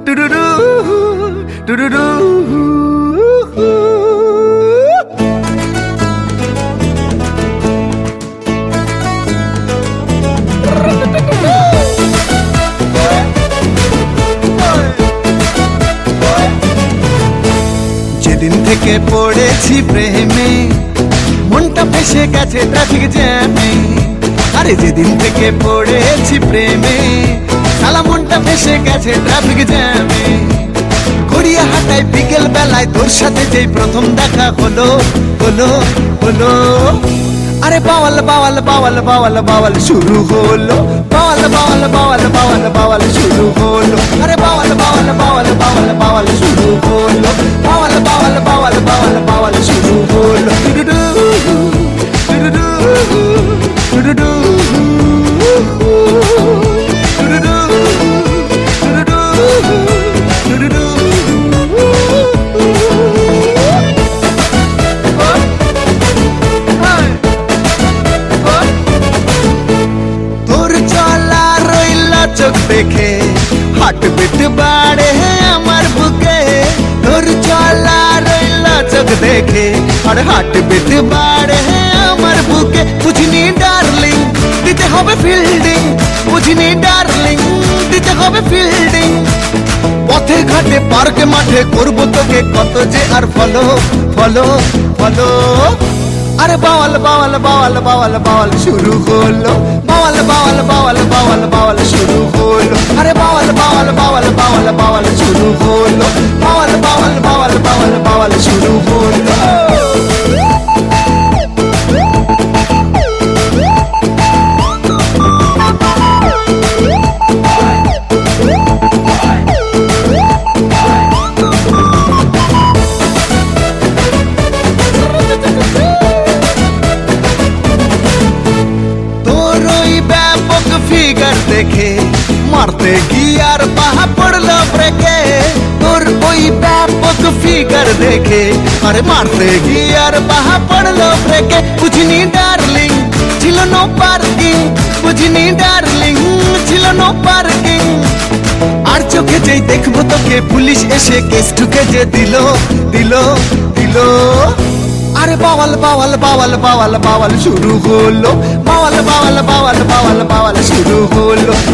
টুরুরু টুরুরু। যেদিন থেকে পড়েছি প্রেমে মনটা ফেসে গেছে ট্রাফিক জ্যামে। আরে যেদিন থেকে পড়েছি প্রেমে সালা মনটা ফেসে গেছে ট্রাফিক জ্যামে। গড়িয়া হাটায় বিকেল বেলায় তোর সাথে যেই প্রথম দেখা হলো হলো হলো। আরে বাওয়াল বাওয়াল বাওয়াল বাওয়াল বাওয়াল শুরু হলো। বাওয়াল বাওয়াল বাওয়াল বাওয়াল বাওয়াল শুরু হলো। আরে বাওয়াল বাওয়াল বাওয়াল বাওয়াল বাওয়াল শুরু হলো। বাওয়াল বাওয়াল বাওয়াল বাওয়াল বাওয়াল শুরু হলো। টুডুডু টুডুডু টুডুডু টুডুডু টুডুডু টুডুডু। চোখ দেখে হাট বিট বাড়ে আমার বুকে। তোর চলা রইলা চোখ দেখে আর হাট বিট বাড়ে আমার বুকে। বুঝিনি ডার্লিং দিতে হবে ফিল্ডিং, বুঝিনি ডার্লিং দিতে হবে ফিল্ডিং। পথে ঘাটে পার্কে মাঠে করবো তোকে কত যে আর ফলো ফলো ফলো। আরে বাওয়াল বাওয়াল বাওয়াল বাওয়াল বাওয়াল শুরু হলো। বাওয়াল বাওয়াল বাওয়াল বাওয়াল বাওয়াল শুরু হলো। আরে বাওয়াল বাওয়াল বাওয়াল বাওয়াল বাওয়াল শুরু হলো। বাওয়াল বাওয়াল বাওয়াল বাওয়াল বাওয়াল শুরু হলো। ফিগার দেখে মারতে গিয়ার পাহা পড়লো ব্রেকে। তোর ওই ব্যাপক ফিগার দেখে আরে মারতে গিয়ার পাহা পড়লো ব্রেকে। বুঝিনি ডার্লিং ছিল নো পার্কিং, বুঝিনি ডার্লিং ছিল নো পার্কিং। আর চোখে যেই দেখবো তোকে পুলিশ এসে কেস ঢুকে যে দিল দিল দিল। আরে বাওয়াল বাওয়াল বাওয়াল বাওয়াল বাওয়াল শুরু হলো। বাওয়াল বাওয়াল বাওয়াল বাওয়াল বাওয়াল শুরু হলো।